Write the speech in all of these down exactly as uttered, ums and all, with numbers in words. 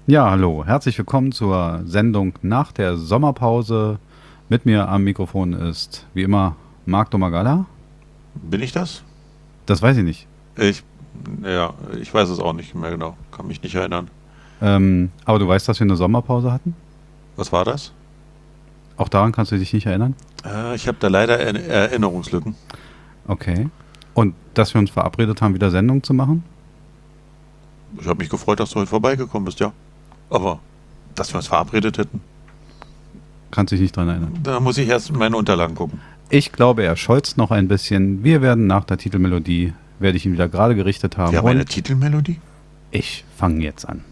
Ja, hallo, herzlich willkommen zur Sendung nach der Sommerpause. Mit mir am Mikrofon ist wie immer Marc Domagala. Bin ich das? Das weiß ich nicht. Ich, ja, ich weiß es auch nicht mehr genau. Kann mich nicht erinnern. Ähm, aber du weißt, dass wir eine Sommerpause hatten? Was war das? Auch daran kannst du dich nicht erinnern? Äh, ich habe da leider er Erinnerungslücken. Okay. Und dass wir uns verabredet haben, wieder Sendung zu machen? Ich habe mich gefreut, dass du heute vorbeigekommen bist, ja. Aber, dass wir uns verabredet hätten, Kannst dich nicht dran erinnern. da muss ich erst in meine Unterlagen gucken. Ich glaube, er scholzt noch ein bisschen. Wir werden nach der Titelmelodie, werde ich ihn wieder gerade gerichtet haben. Wir haben eine Und Titelmelodie? ich fange jetzt an.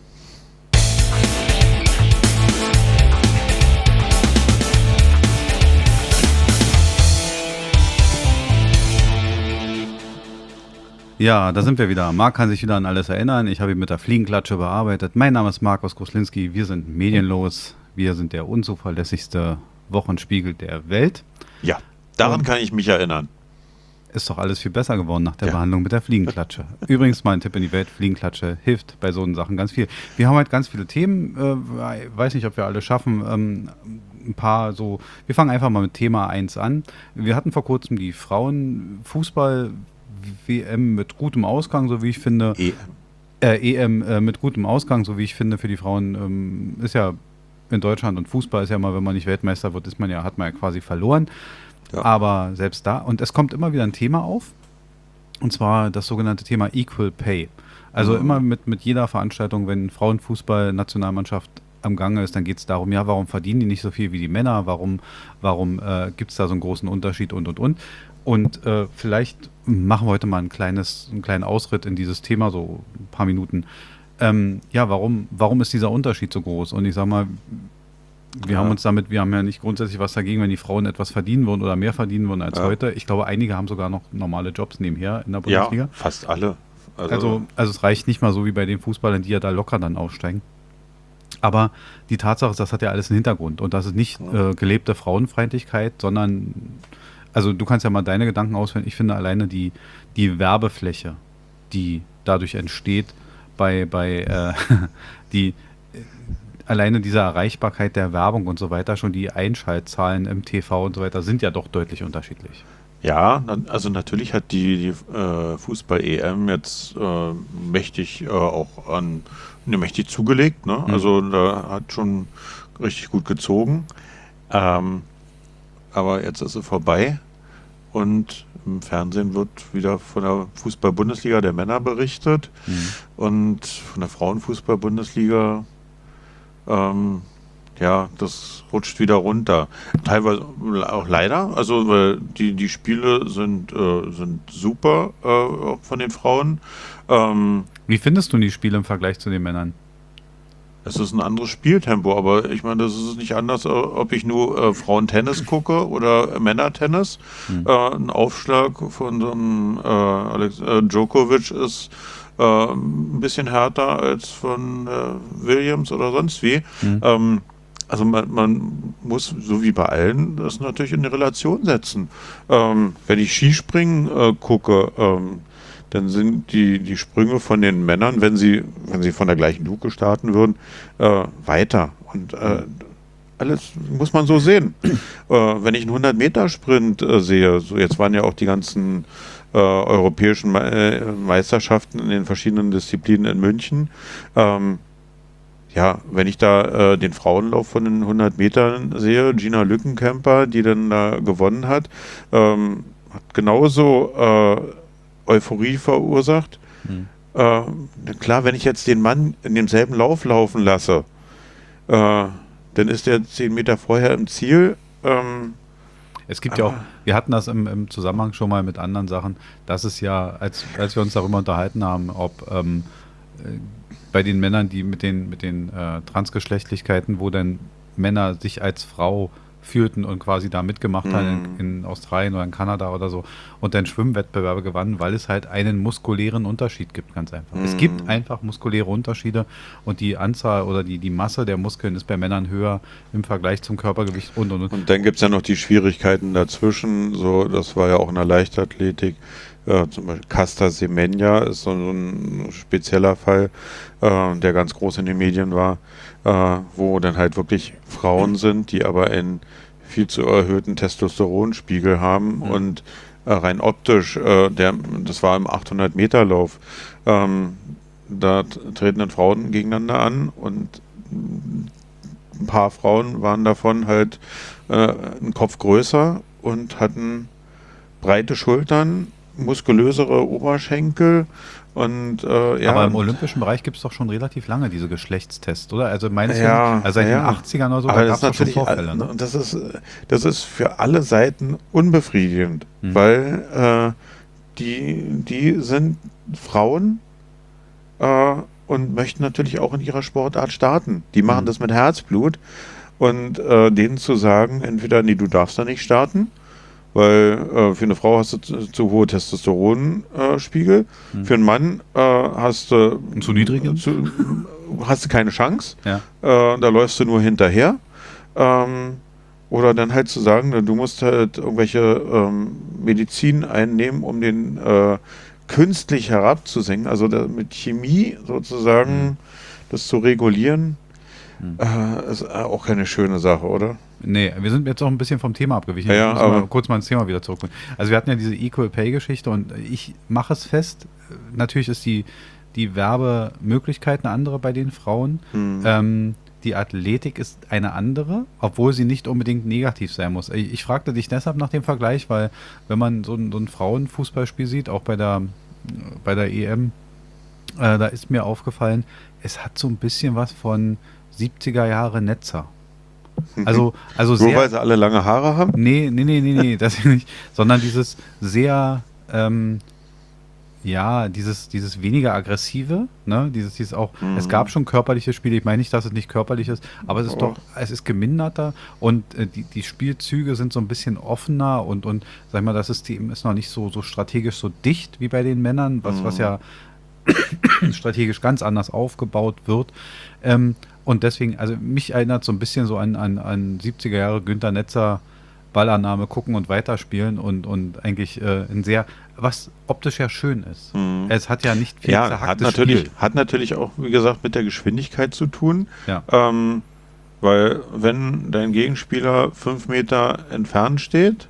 Ja, da sind wir wieder. Marc kann sich wieder an alles erinnern. Ich habe ihn mit der Fliegenklatsche bearbeitet. Mein Name ist Markus Gruslinski. Wir sind medienlos. Wir sind der unzuverlässigste Wochenspiegel der Welt. Ja, daran Und kann ich mich erinnern. ist doch alles viel besser geworden nach der Ja. Behandlung mit der Fliegenklatsche. Übrigens, mein Tipp in die Welt, Fliegenklatsche hilft bei so Sachen ganz viel. Wir haben halt ganz viele Themen. Äh, weiß nicht, ob wir alle schaffen. Ähm, ein paar so. Wir fangen einfach mal mit Thema eins an. Wir hatten vor kurzem die Frauenfußball-W M mit gutem Ausgang, so wie ich finde. E Äh, E M äh, mit gutem Ausgang, so wie ich finde, für die Frauen ähm, ist ja in Deutschland und Fußball ist ja mal, wenn man nicht Weltmeister wird, ist man ja, hat man ja quasi verloren. ja. Aber selbst da, und es kommt immer wieder ein Thema auf, und zwar das sogenannte Thema Equal Pay. Also Mhm. immer mit, mit jeder Veranstaltung, wenn Frauenfußball-Nationalmannschaft am Gange ist, dann geht es darum, ja, warum verdienen die nicht so viel wie die Männer, warum, warum äh, gibt es da so einen großen Unterschied und, und, und. Und äh, vielleicht machen wir heute mal ein kleines, einen kleinen Ausritt in dieses Thema, so ein paar Minuten. Ähm, ja, warum, warum ist dieser Unterschied so groß? Und ich sag mal, wir haben Ja. uns damit, wir haben ja nicht grundsätzlich was dagegen, wenn die Frauen etwas verdienen würden oder mehr verdienen würden als Ja. heute. Ich glaube, einige haben sogar noch normale Jobs nebenher in der Ja, Bundesliga. fast alle. Also, Also, also es reicht nicht mal so wie bei den Fußballern, die ja da locker dann aufsteigen. Aber die Tatsache ist, das hat ja alles einen Hintergrund. Und das ist nicht Ja. äh, gelebte Frauenfeindlichkeit, sondern, also du kannst ja mal deine Gedanken ausführen. Ich finde alleine die, die Werbefläche, die dadurch entsteht, bei, bei äh, die äh, alleine diese Erreichbarkeit der Werbung und so weiter, schon die Einschaltzahlen im T V und so weiter, sind ja doch deutlich unterschiedlich. Ja, na- also natürlich hat die, die äh, Fußball-E M jetzt äh, mächtig äh, auch an, ne, mächtig zugelegt, ne? Hm. Also da hat schon richtig gut gezogen. Ähm, aber jetzt ist sie vorbei und im Fernsehen wird wieder von der Fußball-Bundesliga der Männer berichtet Hm. und von der Frauenfußball-Bundesliga, ähm, ja, das rutscht wieder runter. Teilweise auch leider. Also weil die, die Spiele sind, äh, sind super äh, auch von den Frauen. Ähm, Wie findest du die Spiele im Vergleich zu den Männern? es ist ein anderes Spieltempo, aber ich meine, das ist nicht anders, äh, ob ich nur äh, Frauentennis gucke oder Männertennis. Hm. Äh, ein Aufschlag von so einem äh, Alex äh, Djokovic ist äh, ein bisschen härter als von äh, Williams oder sonst wie. Hm. Ähm, also man, man muss, so wie bei allen, das natürlich in eine Relation setzen. Ähm, wenn ich Skispringen äh, gucke, ähm, dann sind die, die Sprünge von den Männern, wenn sie, wenn sie von der gleichen Luke starten würden, äh, weiter. Und äh, alles muss man so sehen. äh, wenn ich einen hundert-Meter-Sprint äh, sehe, so jetzt waren ja auch die ganzen äh, europäischen Me äh, Meisterschaften in den verschiedenen Disziplinen in München. Ähm, ja, wenn ich da äh, den Frauenlauf von den hundert Metern sehe, Gina Lückenkämper, die dann da gewonnen hat, ähm, hat genauso äh, Euphorie verursacht. Hm. Äh, na klar, wenn ich jetzt den Mann in demselben Lauf laufen lasse, äh, dann ist der zehn Meter vorher im Ziel. Ähm, Es gibt ja auch, aber wir hatten das im, im Zusammenhang schon mal mit anderen Sachen, dass es ja, als, als wir uns darüber unterhalten haben, ob ähm, äh, bei den Männern, die mit den, mit den äh, Transgeschlechtlichkeiten, wo dann Männer sich als Frau fühlten und quasi da mitgemacht haben mh, in, in Australien oder in Kanada oder so und dann Schwimmwettbewerbe gewannen, weil es halt einen muskulären Unterschied gibt, ganz einfach. Es gibt mh, einfach muskuläre Unterschiede und die Anzahl oder die, die Masse der Muskeln ist bei Männern höher im Vergleich zum Körpergewicht und und und. und dann gibt es ja noch die Schwierigkeiten dazwischen. So, das war ja auch in der Leichtathletik. Äh, zum Beispiel Caster Semenya ist so, so ein spezieller Fall, äh, der ganz groß in den Medien war, äh, wo dann halt wirklich Frauen sind, die aber einen viel zu erhöhten Testosteronspiegel haben Mhm. und äh, rein optisch, äh, der, das war im achthundert-Meter-Lauf, ähm, da t- treten dann Frauen gegeneinander an und ein paar Frauen waren davon halt äh, einen Kopf größer und hatten breite Schultern, muskulösere Oberschenkel und äh, Aber ja, im olympischen Bereich gibt es doch schon relativ lange diese Geschlechtstests, oder? Also meines Wissens, ja, also seit den ja. achtzigern oder so, Aber da gab das es ist doch schon natürlich, Vorfälle, äh, ne? das ist, äh, das ist für alle Seiten unbefriedigend, Hm. weil äh, die, die sind Frauen äh, und möchten natürlich auch in ihrer Sportart starten. Die machen Hm. das mit Herzblut und äh, denen zu sagen, entweder, nee, du darfst da nicht starten, weil äh, für eine Frau hast du zu, zu hohe Testosteronspiegel, Hm. für einen Mann äh, hast du Und zu niedrigen? zu, hast du keine Chance, Ja. äh, da läufst du nur hinterher. Ähm, oder dann halt zu sagen, du musst halt irgendwelche ähm, Medizin einnehmen, um den äh, künstlich herabzusenken, also da, mit Chemie sozusagen Hm. das zu regulieren, Hm. äh, ist auch keine schöne Sache, oder? Nee, wir sind jetzt auch ein bisschen vom Thema abgewichen. Ja, Ich muss aber- mal kurz mal ins Thema wieder zurückholen. Also wir hatten ja diese Equal Pay Geschichte und ich mache es fest, natürlich ist die, die Werbemöglichkeit eine andere bei den Frauen. Hm. Ähm, die Athletik ist eine andere, obwohl sie nicht unbedingt negativ sein muss. Ich, ich fragte dich deshalb nach dem Vergleich, weil wenn man so ein, so ein Frauenfußballspiel sieht, auch bei der, bei der E M, äh, da ist mir aufgefallen, es hat so ein bisschen was von siebziger Jahre Netzer. Also, also Nur sehr... weil sie alle lange Haare haben? Nee, nee, nee, nee, nee, das nicht. Sondern dieses sehr, ähm, ja, dieses, dieses weniger aggressive, ne, dieses, dieses auch, Mhm. es gab schon körperliche Spiele, ich meine nicht, dass es nicht körperlich ist, aber es ist Oh. doch, es ist geminderter und äh, die, die Spielzüge sind so ein bisschen offener und, und, sag ich mal, das System ist noch nicht so, so strategisch so dicht wie bei den Männern, was, was Mhm. ja strategisch ganz anders aufgebaut wird. Ähm, und deswegen, also mich erinnert so ein bisschen so an, an, an siebziger Jahre Günther Netzer Ballannahme gucken und weiterspielen und, und eigentlich äh, ein sehr, was optisch ja schön ist. Mhm. Es hat ja nicht viel Ja, hat zerhacktes natürlich, Spiel. hat natürlich auch, wie gesagt, mit der Geschwindigkeit zu tun. Ja. Ähm, weil wenn dein Gegenspieler fünf Meter entfernt steht,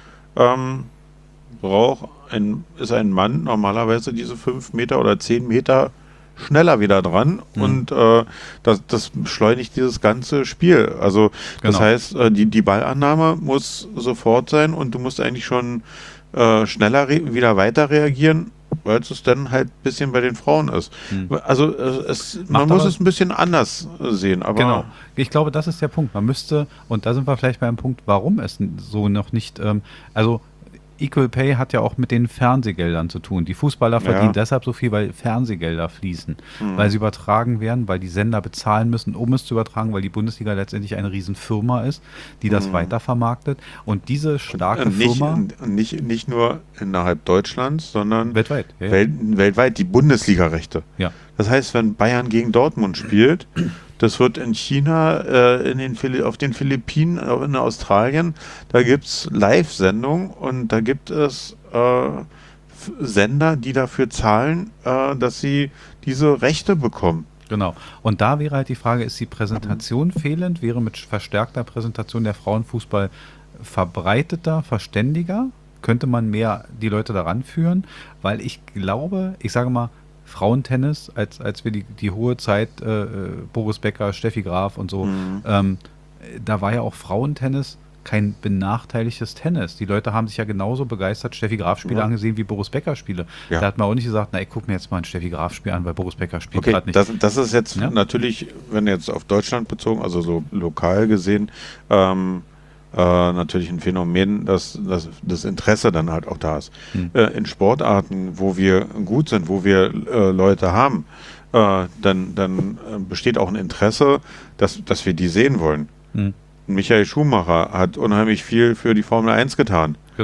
ähm, braucht ein, ist ein Mann normalerweise diese fünf Meter oder zehn Meter schneller wieder dran Mhm. und äh, das, das beschleunigt dieses ganze Spiel. Also das Genau. heißt, äh, die, die Ballannahme muss sofort sein und du musst eigentlich schon äh, schneller re wieder weiter reagieren, weil es dann halt ein bisschen bei den Frauen ist. Mhm. Also äh, es, man Macht muss aber- es ein bisschen anders äh, sehen, aber Genau. Ich glaube, das ist der Punkt. Man müsste, und da sind wir vielleicht beim Punkt, warum es so noch nicht, ähm, also Equal Pay hat ja auch mit den Fernsehgeldern zu tun. Die Fußballer verdienen Ja. deshalb so viel, weil Fernsehgelder fließen, Mhm. weil sie übertragen werden, weil die Sender bezahlen müssen, um es zu übertragen, weil die Bundesliga letztendlich eine Riesenfirma ist, die das Mhm. weitervermarktet. Und diese starke Und nicht, Firma und nicht, nicht nur innerhalb Deutschlands, sondern weltweit. Ja, ja. Welt, weltweit die Bundesliga-Rechte. Ja. Das heißt, wenn Bayern gegen Dortmund spielt, das wird in China, äh, in den Phili- auf den Philippinen, auch in Australien, da gibt es Live-Sendungen und da gibt es äh, F- Sender, die dafür zahlen, äh, dass sie diese Rechte bekommen. Genau. Und da wäre halt die Frage, ist die Präsentation fehlend? Wäre mit verstärkter Präsentation der Frauenfußball verbreiteter, verständiger? Könnte man mehr die Leute daran führen? Weil ich glaube, ich sage mal, Frauentennis, als, als wir die, die hohe Zeit, äh, äh, Boris Becker, Steffi Graf und so, Mhm. ähm, äh, da war ja auch Frauentennis kein benachteiligtes Tennis. Die Leute haben sich ja genauso begeistert Steffi Graf-Spiele Ja. angesehen wie Boris Becker-Spiele. Ja. Da hat man auch nicht gesagt, na, ich gucke mir jetzt mal ein Steffi Graf-Spiel an, weil Boris Becker spielt Okay, gerade nicht. das, das ist jetzt Ja? natürlich, wenn jetzt auf Deutschland bezogen, also so lokal gesehen, ähm, äh, natürlich ein Phänomen, dass, dass das Interesse dann halt auch da ist. Hm. Äh, in Sportarten, wo wir gut sind, wo wir äh, Leute haben, äh, dann, dann äh, besteht auch ein Interesse, dass, dass wir die sehen wollen. Hm. Michael Schumacher hat unheimlich viel für die Formel eins getan. Genau.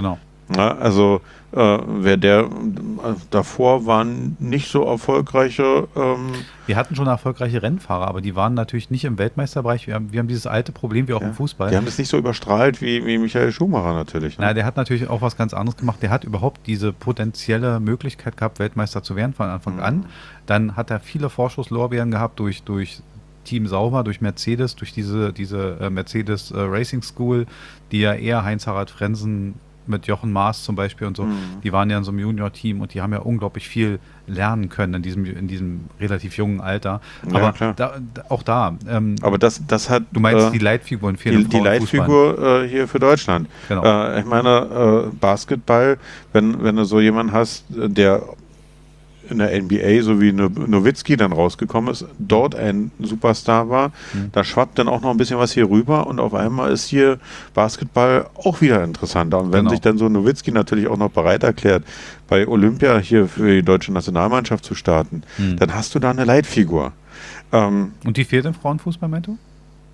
Ja, also äh, wer der äh, davor waren nicht so erfolgreiche. Ähm, Wir hatten schon erfolgreiche Rennfahrer, aber die waren natürlich nicht im Weltmeisterbereich. Wir haben, wir haben dieses alte Problem wie auch im ja, Fußball. die haben das nicht so überstrahlt wie, wie Michael Schumacher natürlich. Ne? Na, der hat natürlich auch was ganz anderes gemacht. Der hat überhaupt diese potenzielle Möglichkeit gehabt, Weltmeister zu werden von Anfang Mhm. an. Dann hat er viele Vorschusslorbeeren gehabt durch, durch Team Sauber, durch Mercedes, durch diese, diese äh, Mercedes äh, Racing School, die ja eher Heinz-Harald Frenzen mit Jochen Maas zum Beispiel und so, Mhm. die waren ja in so einem Junior-Team und die haben ja unglaublich viel lernen können in diesem, in diesem relativ jungen Alter. Ja, Aber klar. da, da, auch da, ähm, Aber das, das hat du meinst, äh, die Leitfiguren fehlen die, im die Frauenfußball. Leitfigur äh, hier für Deutschland. Genau. Äh, ich meine, äh, Basketball, wenn, wenn du so jemanden hast, äh, der in der N B A, so wie No- Nowitzki dann rausgekommen ist, dort ein Superstar war, Mhm. da schwappt dann auch noch ein bisschen was hier rüber und auf einmal ist hier Basketball auch wieder interessanter. Und wenn Genau. sich dann so Nowitzki natürlich auch noch bereit erklärt, bei Olympia hier für die deutsche Nationalmannschaft zu starten, Mhm. dann hast du da eine Leitfigur. Ähm, Und die fehlt im Frauenfußball, meinst du?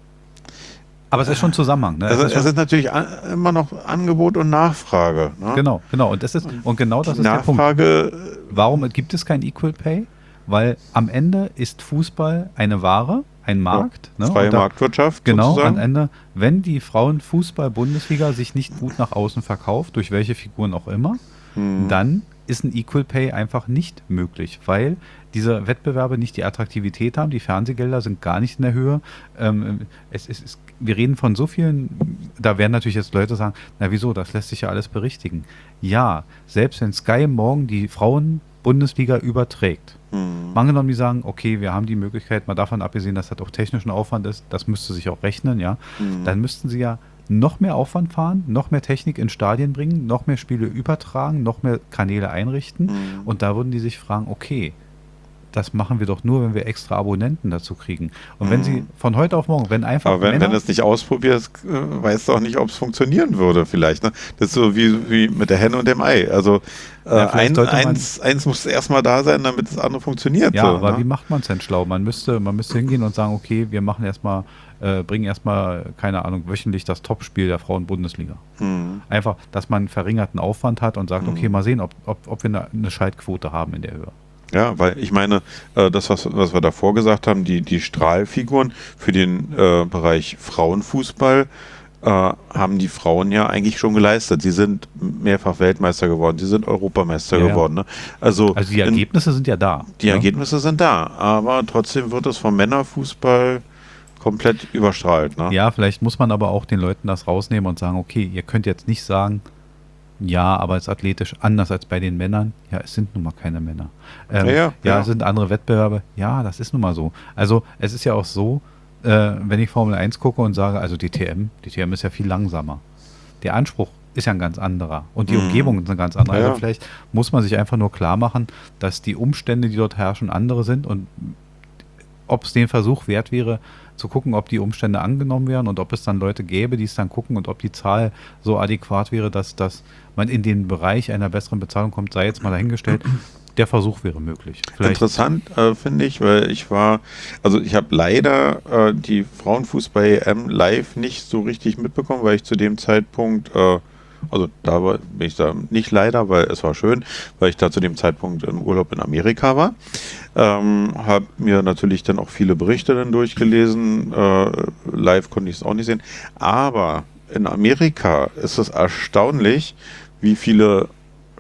Aber es ist schon ein Zusammenhang. Ne? also es ist es schon, ist natürlich an, immer noch Angebot und Nachfrage. Ne? genau, genau. Und, das ist, und genau das Die ist der Punkt. Nachfrage, Warum gibt es kein Equal Pay? Weil am Ende ist Fußball eine Ware, ein Markt. ja, Ne? freie Und da- Marktwirtschaft Genau, sozusagen. am Ende, wenn die Frauenfußball-Bundesliga sich nicht gut nach außen verkauft, durch welche Figuren auch immer, Hm. dann ist ein Equal Pay einfach nicht möglich, weil diese Wettbewerbe nicht die Attraktivität haben, die Fernsehgelder sind gar nicht in der Höhe. Ähm, es, es, es, wir reden von so vielen, da werden natürlich jetzt Leute sagen, na wieso, das lässt sich ja alles berichtigen. Ja, selbst wenn Sky morgen die Frauen-Bundesliga überträgt, Hm. mal angenommen, die sagen, okay, wir haben die Möglichkeit, mal davon abgesehen, dass das auch technischen Aufwand ist, das müsste sich auch rechnen, ja, Hm. dann müssten sie ja noch mehr Aufwand fahren, noch mehr Technik in Stadien bringen, noch mehr Spiele übertragen, noch mehr Kanäle einrichten Hm. und da würden die sich fragen, okay, das machen wir doch nur, wenn wir extra Abonnenten dazu kriegen. Und wenn Mhm. sie von heute auf morgen, wenn einfach Aber wenn, Männer, wenn du es nicht ausprobierst, äh, weißt du auch nicht, ob es funktionieren würde vielleicht. Ne? Das ist so wie, wie mit der Henne und dem Ei. Also äh, Ja, vielleicht ein, sollte man- eins, eins muss erstmal da sein, damit das andere funktioniert. ja, so, aber ne? wie macht man es denn schlau? Man müsste, man müsste hingehen und sagen, okay, wir machen erstmal, äh, bringen erstmal, keine Ahnung, wöchentlich das Topspiel der Frauen-Bundesliga. Hm. Einfach, dass man einen verringerten Aufwand hat und sagt, Mhm. okay, mal sehen, ob, ob, ob wir eine, eine Schaltquote haben in der Höhe. Ja, weil ich meine, äh, das, was, was wir davor gesagt haben, die, die Strahlfiguren für den äh, Bereich Frauenfußball äh, haben die Frauen ja eigentlich schon geleistet. Sie sind mehrfach Weltmeister geworden, sie sind Europameister Ja, ja. geworden. Ne? Also, Also die in, Ergebnisse sind ja da. die ne? Ergebnisse sind da, aber trotzdem wird es vom Männerfußball komplett überstrahlt. Ne? Ja, vielleicht muss man aber auch den Leuten das rausnehmen und sagen, okay, ihr könnt jetzt nicht sagen, ja, aber es ist athletisch anders als bei den Männern. Ja, es sind nun mal keine Männer. Ähm, Ja, ja, ja, ja. es sind andere Wettbewerbe. Ja, das ist nun mal so. Also es ist ja auch so, äh, wenn ich Formel eins gucke und sage, also die T M, die T M ist ja viel langsamer. Der Anspruch ist ja ein ganz anderer und die Mhm. Umgebung ist eine ganz andere. Ja, Also ja. vielleicht muss man sich einfach nur klar machen, dass die Umstände, die dort herrschen, andere sind und ob es den Versuch wert wäre, zu gucken, ob die Umstände angenommen werden und ob es dann Leute gäbe, die es dann gucken und ob die Zahl so adäquat wäre, dass, dass man in den Bereich einer besseren Bezahlung kommt, sei jetzt mal dahingestellt. Der Versuch wäre möglich. Vielleicht, Interessant äh, finde ich, weil ich war, also ich habe leider äh, die Frauenfußball-E M live nicht so richtig mitbekommen, weil ich zu dem Zeitpunkt, äh, also da war, bin ich da nicht leider, weil es war schön, weil ich da zu dem Zeitpunkt im Urlaub in Amerika war. Ähm, habe mir natürlich dann auch viele Berichte dann durchgelesen. Äh, live konnte ich es auch nicht sehen. Aber in Amerika ist es erstaunlich, wie viele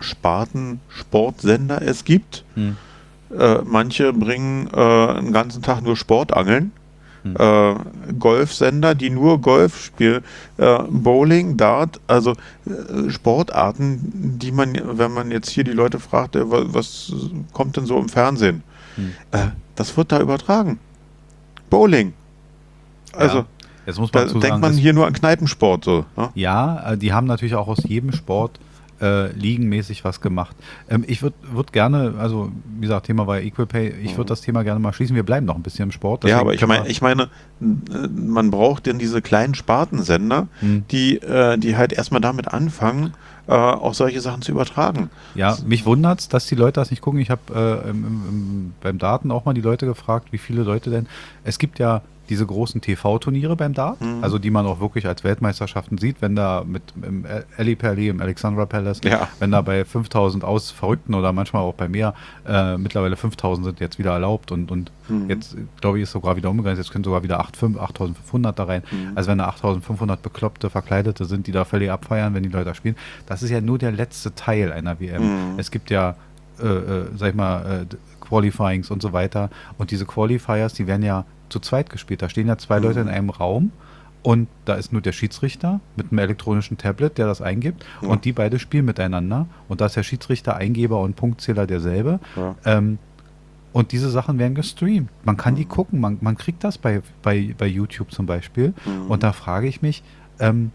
Sparten-Sportsender es gibt. Hm. Äh, manche bringen äh, einen ganzen Tag nur Sportangeln. Hm. Äh, Golfsender, die nur Golf spielen. Äh, Bowling, Dart, also äh, Sportarten, die man, wenn man jetzt hier die Leute fragt, äh, was, was kommt denn so im Fernsehen? Hm. Äh, das wird da übertragen. Bowling. Also, ja, jetzt muss da man dazu denkt sagen, man es- hier nur an Kneipensport. So, ne? ja, äh, die haben natürlich auch aus jedem Sport äh, ligenmäßig was gemacht. Ähm, ich würde würd gerne, also wie gesagt, Thema war ja Equal Pay, ich würde Mhm. das Thema gerne mal schließen. Wir bleiben noch ein bisschen im Sport. Ja, deswegen aber ich können wir- meine, ich meine, äh, man braucht denn diese kleinen Spartensender, Hm. die, äh, die halt erstmal damit anfangen, äh, auch solche Sachen zu übertragen. Ja, mich wundert es, dass die Leute das nicht gucken. Ich habe äh, im, im, im, beim Daten auch mal die Leute gefragt, wie viele Leute denn. Es gibt ja diese großen T V-Turniere beim Dart, Mhm. also die man auch wirklich als Weltmeisterschaften sieht, wenn da mit im Ali Palace, im Alexandra Palace, Ja. wenn da bei fünftausend aus Verrückten oder manchmal auch bei mehr, äh, mittlerweile fünftausend sind jetzt wieder erlaubt und, und Mhm. jetzt, glaube ich, ist sogar wieder umgegangen, jetzt können sogar wieder achttausendfünfhundert da rein. Mhm. Also wenn da achttausendfünfhundert Bekloppte, Verkleidete sind, die da völlig abfeiern, wenn die Leute da spielen, das ist ja nur der letzte Teil einer W M. Mhm. Es gibt ja, äh, äh, sag ich mal, äh, Qualifyings und so weiter. Und diese Qualifiers, die werden ja zu zweit gespielt. Da stehen ja zwei Mhm. Leute in einem Raum und da ist nur der Schiedsrichter mit einem elektronischen Tablet, der das eingibt. Ja. Und die beide spielen miteinander. Und da ist der Schiedsrichter, Eingeber und Punktzähler derselbe. Ja. Ähm, und diese Sachen werden gestreamt. Man kann die Mhm. gucken. Man, man kriegt das bei, bei, bei YouTube zum Beispiel. Mhm. Und da frage ich mich, ähm,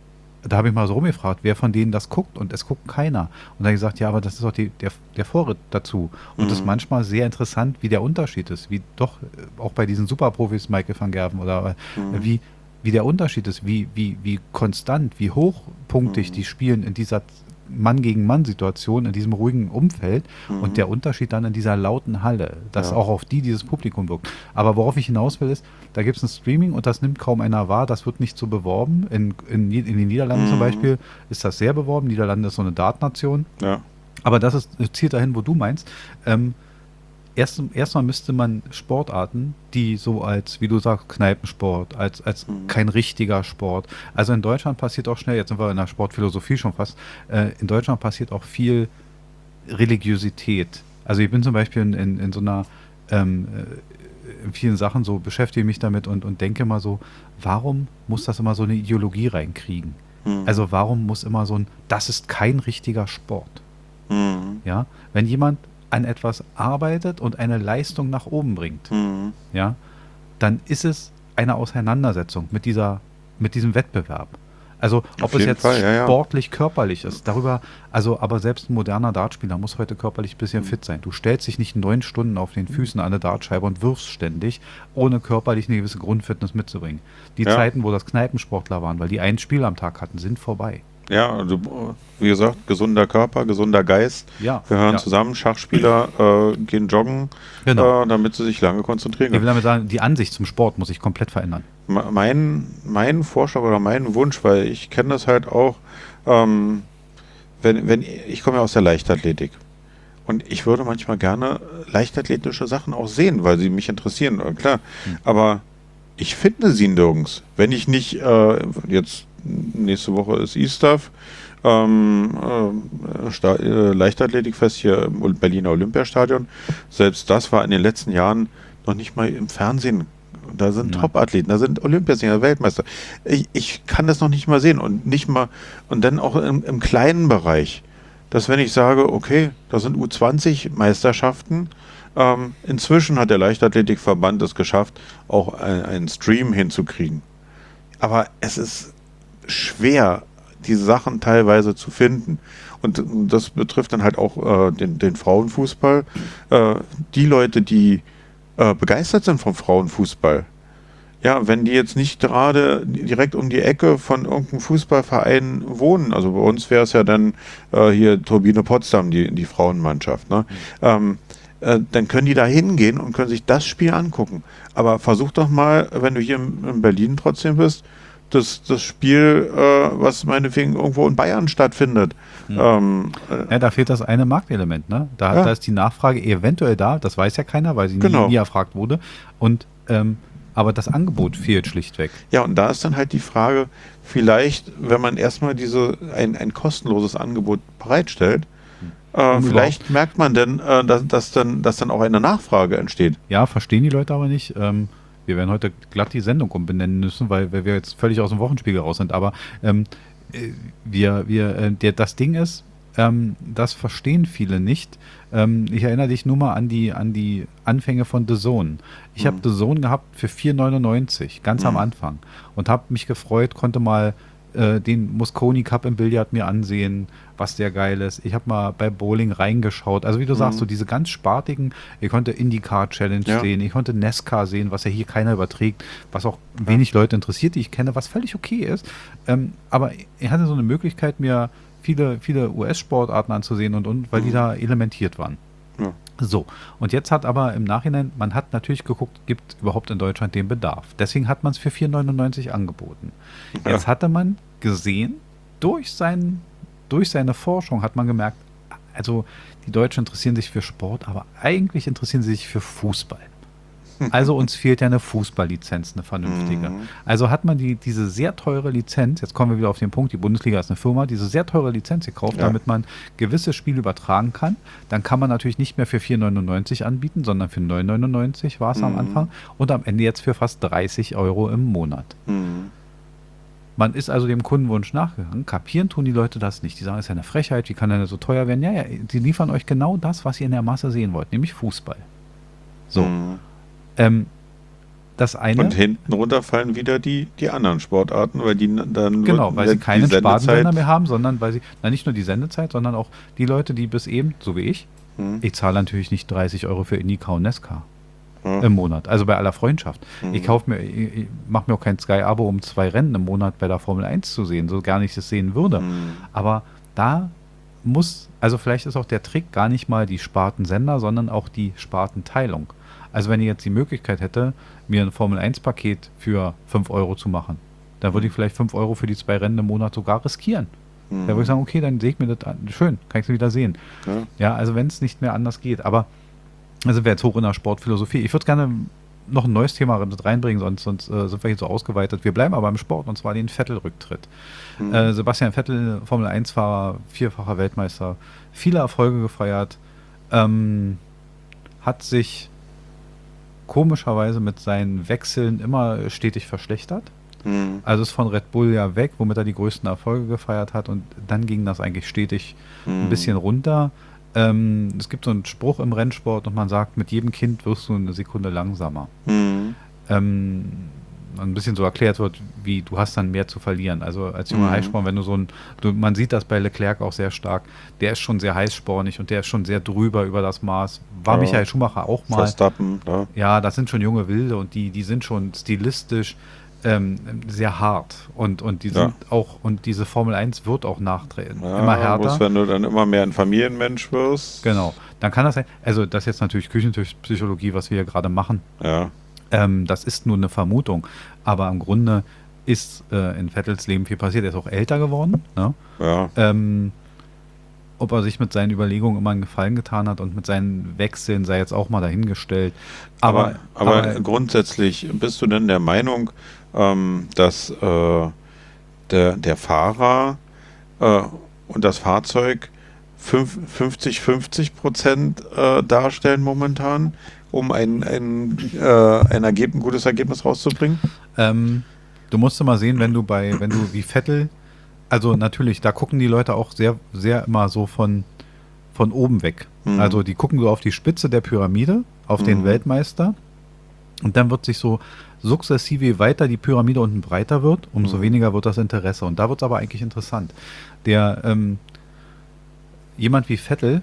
da habe ich mal so rumgefragt, wer von denen das guckt und es guckt keiner. Und dann gesagt, ja, aber das ist doch die, der, der Vorritt dazu. Und es ist Mhm. manchmal sehr interessant, wie der Unterschied ist, wie doch äh, auch bei diesen Superprofis, Michael van Gerven oder äh, Mhm. wie, wie der Unterschied ist, wie, wie, wie konstant, wie hochpunktig Mhm. die spielen in dieser Mann-gegen-Mann-Situation, in diesem ruhigen Umfeld Mhm. und der Unterschied dann in dieser lauten Halle, dass Ja. auch auf die dieses Publikum wirkt. Aber worauf ich hinaus will, ist, da gibt es ein Streaming und das nimmt kaum einer wahr, das wird nicht so beworben. In, in, in den Niederlanden zum Mhm. Beispiel ist das sehr beworben. Niederlande ist so eine Dart-Nation. Ja. Aber das ist, zielt dahin, wo du meinst. Ähm, erst, erstmal müsste man Sportarten, die so als, wie du sagst, Kneipensport, als, als Mhm. kein richtiger Sport. Also in Deutschland passiert auch schnell, jetzt sind wir in der Sportphilosophie schon fast, äh, in Deutschland passiert auch viel Religiosität. Also ich bin zum Beispiel in, in, in so einer, ähm, äh, in vielen Sachen so, beschäftige mich damit und, und denke mal so, warum muss das immer so eine Ideologie reinkriegen? Mhm. Also warum muss immer so ein, das ist kein richtiger Sport? Mhm. Ja, wenn jemand an etwas arbeitet und eine Leistung nach oben bringt, Mhm. ja, dann ist es eine Auseinandersetzung mit dieser, mit diesem Wettbewerb. Also ob Auf es jeden jetzt Fall, ja, ja. sportlich, körperlich ist, darüber, also aber selbst ein moderner Dartspieler muss heute körperlich ein bisschen Mhm. fit sein. Du stellst dich nicht neun Stunden auf den Füßen an eine Dartscheibe und wirfst ständig, ohne körperlich eine gewisse Grundfitness mitzubringen. Die Ja. Zeiten, wo das Kneipensportler waren, weil die ein Spiel am Tag hatten, sind vorbei. Ja, also wie gesagt, gesunder Körper, gesunder Geist. Ja, Wir hören ja. zusammen, Schachspieler äh, gehen joggen, Genau. äh, damit sie sich lange konzentrieren Ich will können. damit sagen, die Ansicht zum Sport muss sich komplett verändern. Me- Mein, mein Vorschlag oder mein Wunsch, weil ich kenne das halt auch, ähm, wenn, wenn ich komme ja aus der Leichtathletik und ich würde manchmal gerne leichtathletische Sachen auch sehen, weil sie mich interessieren, äh, klar. Hm. Aber ich finde sie nirgends. Wenn ich nicht, äh, jetzt nächste Woche ist E-Stuff, ähm, äh, Sta- äh, Leichtathletikfest hier im Ol- Berliner Olympiastadion. Selbst das war in den letzten Jahren noch nicht mal im Fernsehen. Da sind Ja. Top-Athleten, da sind Olympiasieger, Weltmeister. Ich, ich kann das noch nicht mal sehen und nicht mal, und dann auch im, im kleinen Bereich, dass wenn ich sage, okay, da sind U zwanzig Meisterschaften, ähm, inzwischen hat der Leichtathletikverband es geschafft, auch ein- einen Stream hinzukriegen. Aber es ist schwer, diese Sachen teilweise zu finden. Und das betrifft dann halt auch äh, den, den Frauenfußball. Äh, die Leute, die äh, begeistert sind vom Frauenfußball, ja, wenn die jetzt nicht gerade direkt um die Ecke von irgendeinem Fußballverein wohnen, also bei uns wäre es ja dann äh, hier Turbine Potsdam, die, die Frauenmannschaft, ne? Ähm, äh, dann können die da hingehen und können sich das Spiel angucken. Aber versuch doch mal, wenn du hier in, in Berlin trotzdem bist, das, das Spiel, äh, was meinetwegen irgendwo in Bayern stattfindet. Hm. Ähm, äh, Ja, da fehlt das eine Marktelement, ne? Da, Ja. da ist die Nachfrage eventuell da, das weiß ja keiner, weil sie Genau. nie, nie erfragt wurde. Und ähm, aber das Angebot fehlt schlichtweg. Ja, und da ist dann halt die Frage, vielleicht, wenn man erstmal diese ein, ein kostenloses Angebot bereitstellt, äh, Um vielleicht merkt man dann, äh, dass, dass dann, dass dann auch eine Nachfrage entsteht. Ja, verstehen die Leute aber nicht. Ähm, wir werden heute glatt die Sendung umbenennen müssen, weil, weil wir jetzt völlig aus dem Wochenspiegel raus sind. Aber ähm, äh, wir, wir, äh, der, das Ding ist, ähm, das verstehen viele nicht. Ähm, ich erinnere dich nur mal an die, an die Anfänge von The Zone. Ich habe Mhm. The Zone gehabt für vier neunundneunzig, ganz am Mhm. Anfang. Und habe mich gefreut, konnte mal äh, den Mosconi Cup im Billard mir ansehen, was der geil ist. Ich habe mal bei Bowling reingeschaut. Also wie du Mhm. sagst, so diese ganz spartigen, ich konnte IndyCar Challenge Ja. sehen, ich konnte NASCAR sehen, was ja hier keiner überträgt, was auch wenig Leute interessiert, die ich kenne, was völlig okay ist. Ähm, aber ich hatte so eine Möglichkeit, mir viele, viele U S-Sportarten anzusehen und, und weil die Mhm. da elementiert waren. Ja. So, und jetzt hat aber im Nachhinein, man hat natürlich geguckt, gibt überhaupt in Deutschland den Bedarf. Deswegen hat man es für vier neunundneunzig angeboten. Jetzt Ja. hatte man gesehen, durch, sein, durch seine Forschung hat man gemerkt, also die Deutschen interessieren sich für Sport, aber eigentlich interessieren sie sich für Fußball. Also uns fehlt ja eine Fußballlizenz, eine vernünftige. Mhm. Also hat man die, diese sehr teure Lizenz, jetzt kommen wir wieder auf den Punkt, die Bundesliga ist eine Firma, diese sehr teure Lizenz gekauft, Ja. damit man gewisse Spiele übertragen kann. Dann kann man natürlich nicht mehr für vier neunundneunzig anbieten, sondern für neun neunundneunzig war es am Mhm. Anfang und am Ende jetzt für fast dreißig Euro im Monat. Mhm. Man ist also dem Kundenwunsch nachgegangen. Kapieren tun die Leute das nicht. Die sagen, das ist ja eine Frechheit, wie kann denn das so teuer werden? Ja, ja, die liefern euch genau das, was ihr in der Masse sehen wollt, nämlich Fußball. So. Mhm. Ähm, das eine. Und hinten runterfallen wieder die, die anderen Sportarten, weil die n- dann Genau, wird weil sie die keinen Sendezeit- Spartensender mehr haben, sondern weil sie, na nicht nur die Sendezeit, sondern auch die Leute, die bis eben, so wie ich, Hm. ich zahle natürlich nicht dreißig Euro für Indica und Nesca Ja. im Monat, also bei aller Freundschaft. Mhm. Ich kaufe mir, ich, ich mache mir auch kein Sky-Abo, um zwei Rennen im Monat bei der Formel eins zu sehen, so gar nicht das sehen würde. Mhm. Aber da muss, also vielleicht ist auch der Trick gar nicht mal die Spartensender, sondern auch die Spartenteilung. Also wenn ich jetzt die Möglichkeit hätte, mir ein Formel eins Paket für fünf Euro zu machen, dann würde ich vielleicht fünf Euro für die zwei Rennen im Monat sogar riskieren. Mhm. Da würde ich sagen, okay, dann sehe ich mir das an. Schön, kann ich es wieder sehen. Ja. Ja, also wenn es nicht mehr anders geht. Aber, also wäre jetzt hoch in der Sportphilosophie. Ich würde gerne noch ein neues Thema mit reinbringen, sonst, sonst äh, sind wir hier so ausgeweitet. Wir bleiben aber im Sport, und zwar den Vettel-Rücktritt. Mhm. Äh, Sebastian Vettel, Formel eins-Fahrer, vierfacher Weltmeister, viele Erfolge gefeiert, ähm, hat sich komischerweise mit seinen Wechseln immer stetig verschlechtert. Mhm. Also ist von Red Bull ja weg, womit er die größten Erfolge gefeiert hat, und dann ging das eigentlich stetig ein Mhm. bisschen runter. Ähm, es gibt so einen Spruch im Rennsport und man sagt, mit jedem Kind wirst du eine Sekunde langsamer. Mhm. Ähm, ein bisschen so erklärt wird, wie du hast dann mehr zu verlieren. Also als junger Mhm. Heißsporn, wenn du so ein, du, man sieht das bei Leclerc auch sehr stark, der ist schon sehr heißspornig und der ist schon sehr drüber über das Maß. War Ja. Michael Schumacher auch mal. Verstappen, ja. Ja, das sind schon junge Wilde und die, die sind schon stilistisch ähm, sehr hart und, und die Ja. sind auch, und diese Formel eins wird auch nachtreten. Ja, immer härter. bloß wenn du dann immer mehr ein Familienmensch wirst. Genau. Dann kann das sein, also das ist jetzt natürlich Küchenpsychologie, was wir hier gerade machen. Ja. Ähm, das ist nur eine Vermutung, aber im Grunde ist äh, in Vettels Leben viel passiert. Er ist auch älter geworden. Ne? Ja. Ähm, ob er sich mit seinen Überlegungen immer einen Gefallen getan hat und mit seinen Wechseln sei jetzt auch mal dahingestellt. Aber, Aber, aber, grundsätzlich bist du denn der Meinung, ähm, dass äh, der, der Fahrer äh, und das Fahrzeug fünfzig fünfzig Prozent äh, darstellen momentan, um ein, ein, äh, ein, Ergebnis, ein gutes Ergebnis rauszubringen? ähm, du musst mal sehen, wenn du bei, wenn du wie Vettel, also natürlich, da gucken die Leute auch sehr, sehr immer so von, von oben weg. Mhm. Also die gucken so auf die Spitze der Pyramide, auf den Mhm. Weltmeister, und dann wird sich so sukzessive, je weiter die Pyramide unten breiter wird, umso Mhm. weniger wird das Interesse. Und da wird es aber eigentlich interessant. Der, ähm, jemand wie Vettel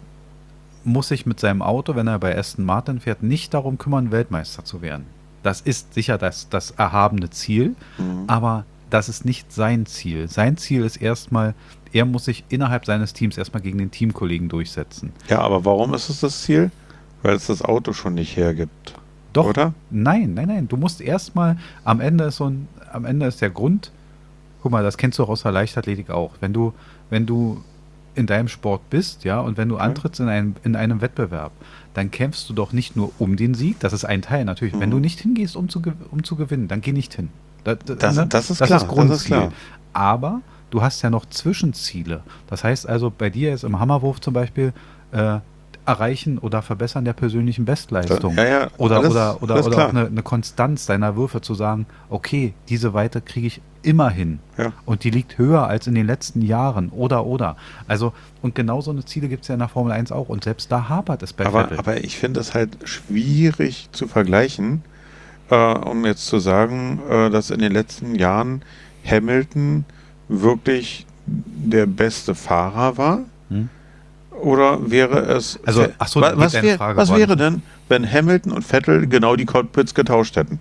muss sich mit seinem Auto, wenn er bei Aston Martin fährt, nicht darum kümmern, Weltmeister zu werden. Das ist sicher das, das erhabene Ziel, Mhm. aber das ist nicht sein Ziel. Sein Ziel ist erstmal, er muss sich innerhalb seines Teams erstmal gegen den Teamkollegen durchsetzen. Ja, aber warum ist es das Ziel? Weil es das Auto schon nicht hergibt. Doch, Oder? nein, nein, nein. Du musst erstmal, am Ende ist so ein, am Ende ist der Grund, guck mal, das kennst du auch aus der Leichtathletik auch. Wenn du, wenn du in deinem Sport bist, ja, und wenn du antrittst in einem, in einem Wettbewerb, dann kämpfst du doch nicht nur um den Sieg, das ist ein Teil natürlich. Mhm. Wenn du nicht hingehst, um zu, gew- um zu gewinnen, dann geh nicht hin. Da- da- Das- ne? das ist das klar, ist das Grundziel. ist klar. Aber du hast ja noch Zwischenziele. Das heißt also, bei dir ist im Hammerwurf zum Beispiel äh, Erreichen oder Verbessern der persönlichen Bestleistung. Ja, ja, Oder, alles- oder, oder, alles oder klar. auch eine, eine Konstanz deiner Würfe zu sagen, okay, diese Weite kriege ich immer hin. Ja. Und die liegt höher als in den letzten Jahren. Oder, oder. Also, und genau so eine Ziele gibt es ja in der Formel eins auch. Und selbst da hapert es bei Aber, Vettel. aber ich finde es halt schwierig zu vergleichen, äh, um jetzt zu sagen, äh, dass in den letzten Jahren Hamilton wirklich der beste Fahrer war. Hm? Oder wäre es... Also, ach so, wa- geht was, deine wär, Frage, was wann? wäre denn, wenn Hamilton und Vettel genau die Cockpits getauscht hätten?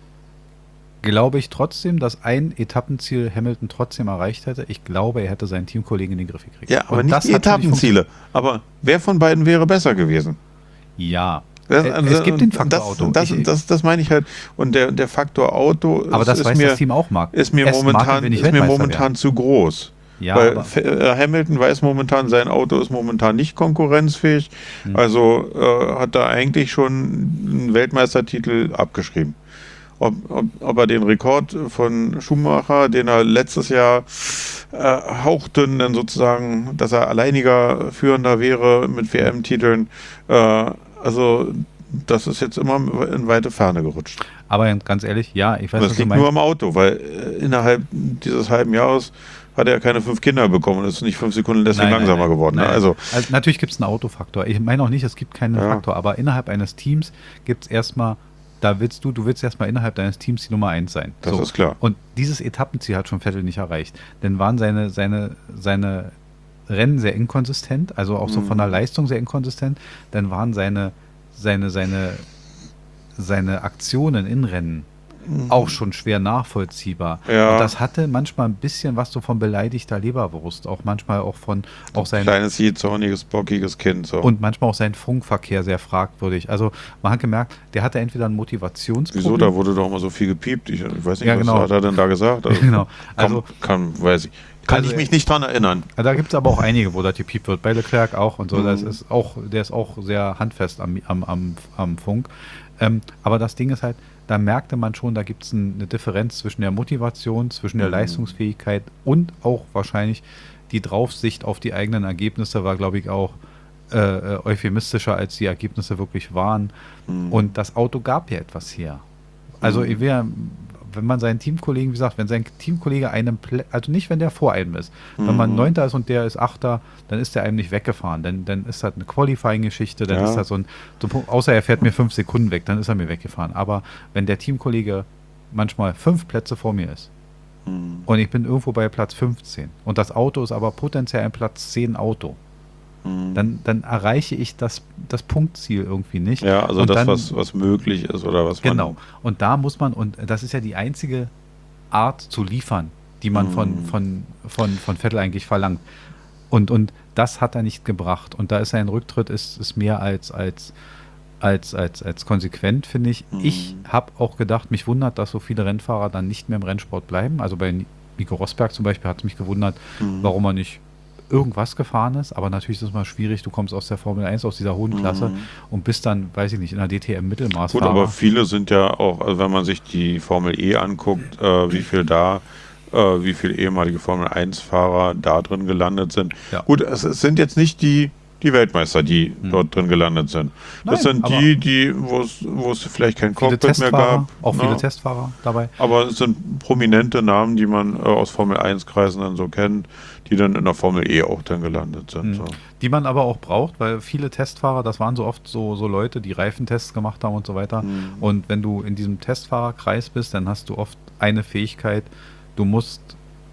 Glaube ich trotzdem, dass ein Etappenziel Hamilton trotzdem erreicht hätte. Ich glaube, er hätte seinen Teamkollegen in den Griff gekriegt. Ja, aber Und nicht das die hat natürlich Etappenziele. Aber wer von beiden wäre besser gewesen? Ja. Das, Äh, also, es gibt den Faktor das, Auto. Das, Ich- das, das meine ich halt. Und der, der Faktor Auto Aber das ist, weiß mir, das Team auch, Marc. ist mir Aston Martin momentan, will nicht ist mir Weltmeister momentan werden. zu groß. Ja, Weil aber- F- äh, Hamilton weiß momentan, sein Auto ist momentan nicht konkurrenzfähig. Hm. Also äh, hat er eigentlich schon einen Weltmeistertitel abgeschrieben. Ob, ob, ob er den Rekord von Schumacher, den er letztes Jahr äh, hauchten, dann sozusagen, dass er alleiniger Führender wäre mit W M-Titeln, äh, also das ist jetzt immer in weite Ferne gerutscht. Aber ganz ehrlich, ja, ich weiß, Und was das du liegt nur meinst. am Auto, weil äh, innerhalb dieses halben Jahres hat er keine fünf Kinder bekommen und ist nicht fünf Sekunden deswegen Nein, nein, langsamer nein. geworden. Ne? Nein. Also, Also natürlich gibt es einen Autofaktor. Ich meine auch nicht, es gibt keinen Ja. Faktor, aber innerhalb eines Teams gibt es erstmal, da willst du, du willst erstmal innerhalb deines Teams die Nummer eins sein. Das ist klar. Und dieses Etappenziel hat schon Vettel nicht erreicht. Denn waren seine, seine, seine Rennen sehr inkonsistent, also auch so von der Leistung sehr inkonsistent, dann waren seine, seine, seine, seine Aktionen in Rennen auch schon schwer nachvollziehbar. Ja. Und das hatte manchmal ein bisschen was so von beleidigter Leberwurst, auch manchmal auch von auch sein kleines, zorniges, bockiges Kind. So. und manchmal auch sein Funkverkehr sehr fragwürdig. Also man hat gemerkt, der hatte entweder ein Motivationsproblem. Wieso? Da wurde doch immer so viel gepiept. Ich, ich weiß nicht, Ja, was genau. hat er denn da gesagt? Also, Genau. Also- kann, kann, weiß ich. Kann Also, ich mich nicht dran erinnern. Ja, da gibt es aber auch einige, wo das gepiept wird. Bei Leclerc auch und so. Mhm. Das ist auch, der ist auch sehr handfest am, am, am, am Funk. Ähm, aber das Ding ist halt, da merkte man schon, da gibt es ein, eine Differenz zwischen der Motivation, zwischen der Mhm. Leistungsfähigkeit und auch wahrscheinlich die Draufsicht auf die eigenen Ergebnisse war, glaube ich, auch äh, äh, euphemistischer, als die Ergebnisse wirklich waren. Mhm. Und das Auto gab ja etwas her. Also Mhm. ich wär, wenn man seinen Teamkollegen, wie gesagt, wenn sein Teamkollege einem, Plä- also nicht, wenn der vor einem ist, wenn man Mhm. Neunter ist und der ist Achter, dann ist der einem nicht weggefahren. Dann, dann ist das eine Qualifying-Geschichte, dann Ja. ist das so ein, so ein Punkt, außer er fährt mir fünf Sekunden weg, dann ist er mir weggefahren. Aber wenn der Teamkollege manchmal fünf Plätze vor mir ist Mhm. und ich bin irgendwo bei Platz fünfzehn und das Auto ist aber potenziell ein Platz zehn Auto, Mhm. dann, dann erreiche ich das, das Punktziel irgendwie nicht. Ja, also und das, dann, was, was möglich ist oder was man. Genau. Und da muss man, und das ist ja die einzige Art zu liefern, die man von, Mhm. von, von, von Vettel eigentlich verlangt. Und, und das hat er nicht gebracht. Und da ist sein Rücktritt ist, ist mehr als, als, als, als, als konsequent, finde ich. Mhm. Ich habe auch gedacht, mich wundert, dass so viele Rennfahrer dann nicht mehr im Rennsport bleiben. Also bei Nico Rosberg zum Beispiel hat es mich gewundert, Mhm. warum er nicht irgendwas gefahren ist, aber natürlich ist es mal schwierig, du kommst aus der Formel eins, aus dieser hohen Klasse Mhm. und bist dann, weiß ich nicht, in der D T M Mittelmaß. Gut, aber viele sind ja auch, also wenn man sich die Formel E anguckt, äh, wie viel da, äh, wie viele ehemalige Formel eins Fahrer da drin gelandet sind. Ja. Gut, es, es sind jetzt nicht die, die Weltmeister, die Hm. dort drin gelandet sind. Das Nein, sind aber die, die, wo es, wo es vielleicht kein viele Cockpit mehr Testfahrer, gab. auch ne? viele Testfahrer dabei. Aber es sind prominente Namen, die man äh, aus Formel eins Kreisen dann so kennt, die dann in der Formel E auch dann gelandet sind. Mhm. So. Die man aber auch braucht, weil viele Testfahrer, das waren so oft so, so Leute, die Reifentests gemacht haben und so weiter. Mhm. Und wenn du in diesem Testfahrerkreis bist, dann hast du oft eine Fähigkeit, du musst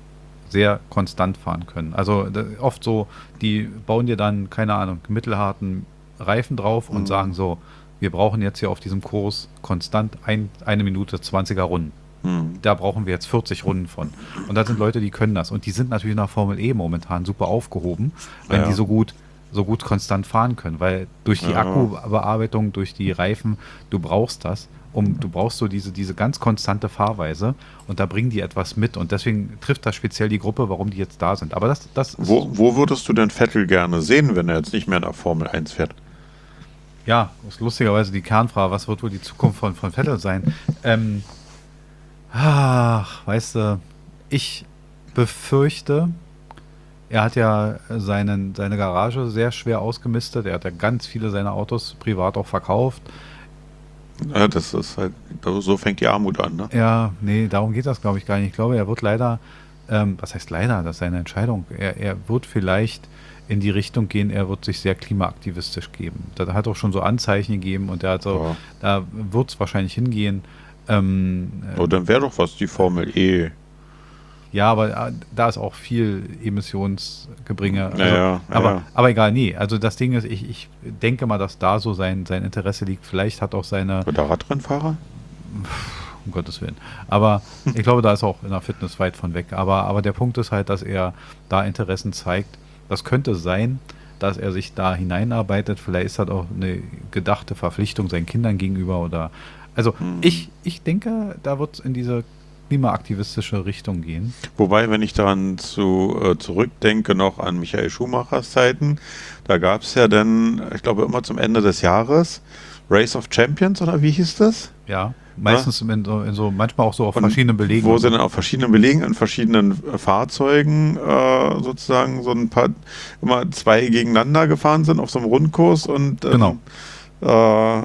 sehr konstant fahren können. Also da, oft so, die bauen dir dann, keine Ahnung, mittelharten Reifen drauf und Mhm. sagen so, wir brauchen jetzt hier auf diesem Kurs konstant ein, eine Minute zwanziger Runden. Hm. Da brauchen wir jetzt vierzig Runden von. Und da sind Leute, die können das. Und die sind natürlich in der Formel E momentan super aufgehoben, wenn Ja. die so gut, so gut konstant fahren können. Weil durch die Ja. Akkubearbeitung, durch die Reifen, du brauchst das. Um, du brauchst so diese, diese ganz konstante Fahrweise und da bringen die etwas mit. Und deswegen trifft das speziell die Gruppe, warum die jetzt da sind. Aber das, das ist, Wo, wo würdest du denn Vettel gerne sehen, wenn er jetzt nicht mehr in der Formel eins fährt? ja, ist lustigerweise die Kernfrage, was wird wohl die Zukunft von, von Vettel sein? Ähm, ach, weißt du, ich befürchte, er hat ja seinen, seine Garage sehr schwer ausgemistet. Er hat ja ganz viele seiner Autos privat auch verkauft. Ja, das ist halt, so fängt die Armut an, ne? Ja, nee, darum geht das, glaube ich, gar nicht. Ich glaube, er wird leider, ähm, was heißt leider, das ist seine Entscheidung. Er, er wird vielleicht in die Richtung gehen, er wird sich sehr klimaaktivistisch geben. Da hat auch schon so Anzeichen gegeben und er hat so, Ja. da wird es wahrscheinlich hingehen. Ähm, Oh, dann wäre doch was, die Formel E. Ja, aber äh, da ist auch viel Emissionsgebringe. Also, Ja, ja, aber, ja. aber egal, nee. Also das Ding ist, ich, ich denke mal, dass da so sein, sein Interesse liegt. Vielleicht hat auch seine, Oder Radrennfahrer? um Gottes Willen. Aber ich glaube, da ist auch in der Fitness weit von weg. Aber, aber der Punkt ist halt, dass er da Interessen zeigt. Das könnte sein, dass er sich da hineinarbeitet. Vielleicht ist das auch eine gedachte Verpflichtung seinen Kindern gegenüber oder also Hm. ich, ich denke, da wird es in diese klimaaktivistische Richtung gehen. Wobei, wenn ich daran zu, äh, zurückdenke, noch an Michael Schumachers Zeiten, da gab es ja dann, ich glaube, immer zum Ende des Jahres Race of Champions oder wie hieß das? Ja, meistens in so, in so manchmal auch so auf verschiedenen Belegen. Wo sie dann auf verschiedenen Belegen, in verschiedenen äh, Fahrzeugen äh, sozusagen so ein paar, immer zwei gegeneinander gefahren sind auf so einem Rundkurs und ähm, Genau. Äh,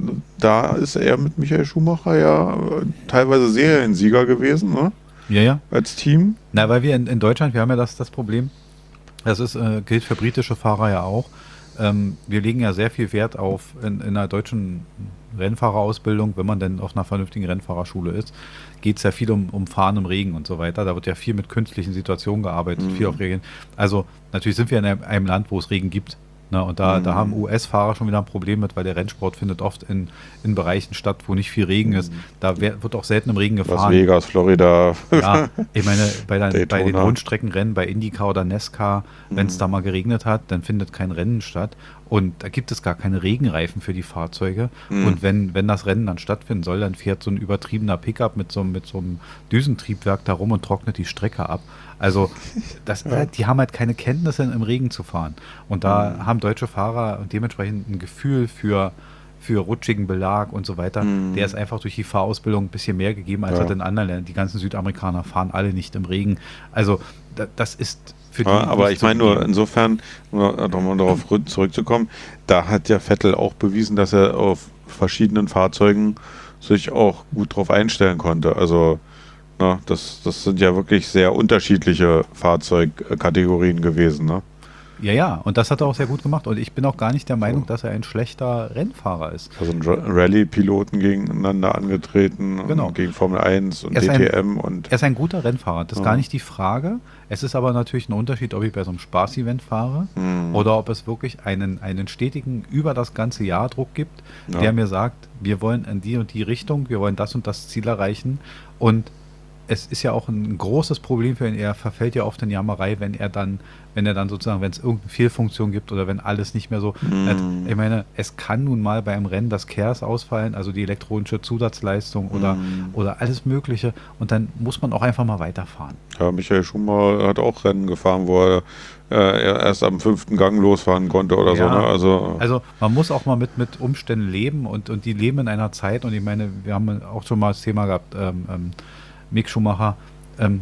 da ist er mit Michael Schumacher ja äh, teilweise Seriensieger gewesen, ne? Ja, ja. Als Team. Na, weil wir in, in Deutschland, wir haben ja das, das Problem, das ist, äh, gilt für britische Fahrer ja auch. Ähm, wir legen ja sehr viel Wert auf in, in einer deutschen Rennfahrerausbildung, wenn man denn auf einer vernünftigen Rennfahrerschule ist, geht es ja viel um, um Fahren im Regen und so weiter. Da wird ja viel mit künstlichen Situationen gearbeitet, Mhm. viel auf Regen. Also natürlich sind wir in einem, einem Land, wo es Regen gibt. Ne, und da, Mhm. da haben U S-Fahrer schon wieder ein Problem mit, weil der Rennsport findet oft in, in Bereichen statt, wo nicht viel Regen ist. Da wer, wird auch selten im Regen Las gefahren. Vegas, Florida. Ja, ich meine, bei, der, bei den Daytona. Rundstreckenrennen, bei IndyCar oder NASCAR, wenn es Mhm. da mal geregnet hat, dann findet kein Rennen statt. Und da gibt es gar keine Regenreifen für die Fahrzeuge. Mhm. Und wenn, wenn das Rennen dann stattfinden soll, dann fährt so ein übertriebener Pickup mit so, einem- mit so einem Düsentriebwerk da rum und trocknet die Strecke ab. Also das, die haben halt keine Kenntnisse, im Regen zu fahren. Und da Mhm. haben deutsche Fahrer dementsprechend ein Gefühl für, für rutschigen Belag und so weiter. Mhm. Der ist einfach durch die Fahrausbildung ein bisschen mehr gegeben als Ja. halt in anderen Ländern. Die ganzen Südamerikaner fahren alle nicht im Regen. Also da, das ist für die. Ja, aber nicht ich meine nur, gegeben. insofern, um nochmal darauf rü- zurückzukommen, da hat ja Vettel auch bewiesen, dass er auf verschiedenen Fahrzeugen sich auch gut drauf einstellen konnte. Also, na, das, das sind ja wirklich sehr unterschiedliche Fahrzeugkategorien gewesen, ne? Ja, ja, und das hat er auch sehr gut gemacht. Und ich bin auch gar nicht der Meinung, dass er ein schlechter Rennfahrer ist. Da sind Ra- Rallye-Piloten gegeneinander angetreten, Genau. und gegen Formel eins und Er ist ein- D T M und Er ist ein guter Rennfahrer, das ist Ja. gar nicht die Frage. Es ist aber natürlich ein Unterschied, ob ich bei so einem Spaß-Event fahre Hm. oder ob es wirklich einen, einen stetigen, über das ganze Jahr Druck gibt, Ja. der mir sagt, wir wollen in die und die Richtung, wir wollen das und das Ziel erreichen. Und es ist ja auch ein großes Problem für ihn. Er verfällt ja oft in Jammerei, wenn er dann, wenn er dann sozusagen, wenn es irgendeine Fehlfunktion gibt oder wenn alles nicht mehr so. Mm. Ich meine, es kann nun mal bei einem Rennen das C A R E S ausfallen, also die elektronische Zusatzleistung oder, Mm. oder alles Mögliche. Und dann muss man auch einfach mal weiterfahren. Ja, Michael Schumacher hat auch Rennen gefahren, wo er äh, erst am fünften Gang losfahren konnte oder Ja. so. Ne? Also, Also man muss auch mal mit, mit Umständen leben und, und die leben in einer Zeit. Und ich meine, wir haben auch schon mal das Thema gehabt, ähm, ähm, Mick Schumacher, ähm,